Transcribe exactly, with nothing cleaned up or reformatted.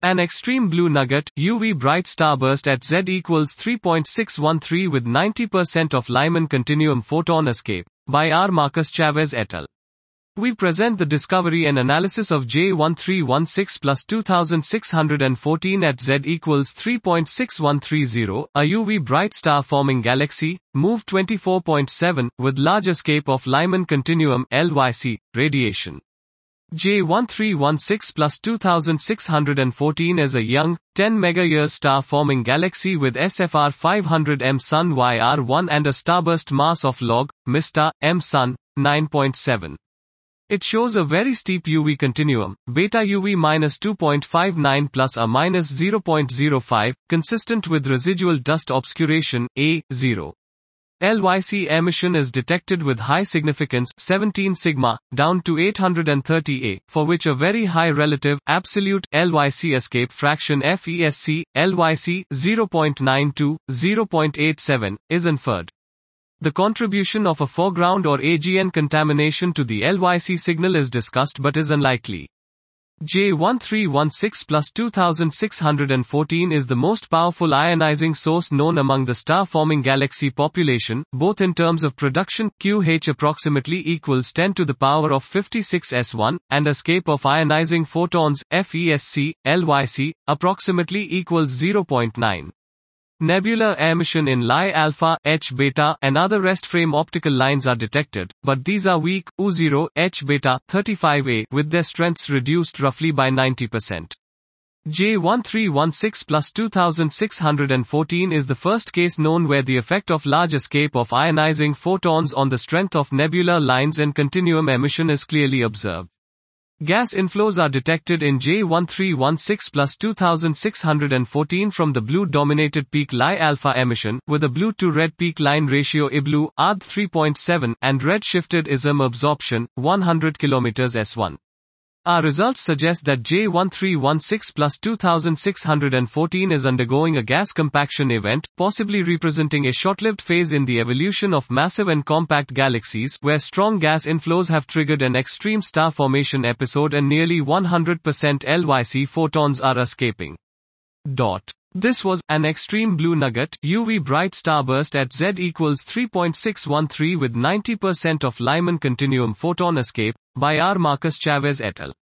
An extreme blue nugget, U V bright starburst at Z equals three point six one three with ninety percent of Lyman continuum photon escape, by R. Marcus Chavez et al. We present the discovery and analysis of J one three one six plus two thousand six hundred fourteen at Z equals three point six one three zero, a U V bright star-forming galaxy, move twenty-four point seven, with large escape of Lyman continuum L Y C, radiation. J one three one six plus two thousand six hundred fourteen is a young, ten megayear star-forming galaxy with S F R five hundred M Sun Y R one and a starburst mass of log, Mista, M Sun, nine point seven. It shows a very steep U V continuum, beta U V minus two point five nine plus a minus zero point zero five, consistent with residual dust obscuration, A, zero. L Y C emission is detected with high significance, seventeen sigma, down to eight hundred thirty A, for which a very high relative, absolute, L Y C escape fraction F E S C, L Y C, zero point nine two, zero point eight seven, is inferred. The contribution of a foreground or A G N contamination to the L Y C signal is discussed but is unlikely. J one three one six plus two thousand six hundred fourteen is the most powerful ionizing source known among the star-forming galaxy population, both in terms of production, Q H approximately equals ten to the power of fifty-six S one, and escape of ionizing photons, F E S C, L Y C, approximately equals zero point nine. Nebular emission in Lie alpha, H beta, and other rest frame optical lines are detected, but these are weak, U zero, H beta, thirty-five A, with their strengths reduced roughly by ninety percent. J one three one six plus two thousand six hundred fourteen is the first case known where the effect of large escape of ionizing photons on the strength of nebular lines and continuum emission is clearly observed. Gas inflows are detected in J one three one six plus two thousand six hundred fourteen from the blue-dominated peak Lie alpha emission, with a blue to red peak line ratio I blue, A D three point seven, and red-shifted I S M absorption, one hundred kilometers S one. Our results suggest that J one three one six plus two thousand six hundred fourteen is undergoing a gas compaction event, possibly representing a short-lived phase in the evolution of massive and compact galaxies, where strong gas inflows have triggered an extreme star formation episode and nearly one hundred percent L Y C photons are escaping. Dot. This was an extreme blue nugget, U V bright starburst at Z equals three point six one three with ninety percent of Lyman continuum photon escape, by R. Marcus Chavez et al.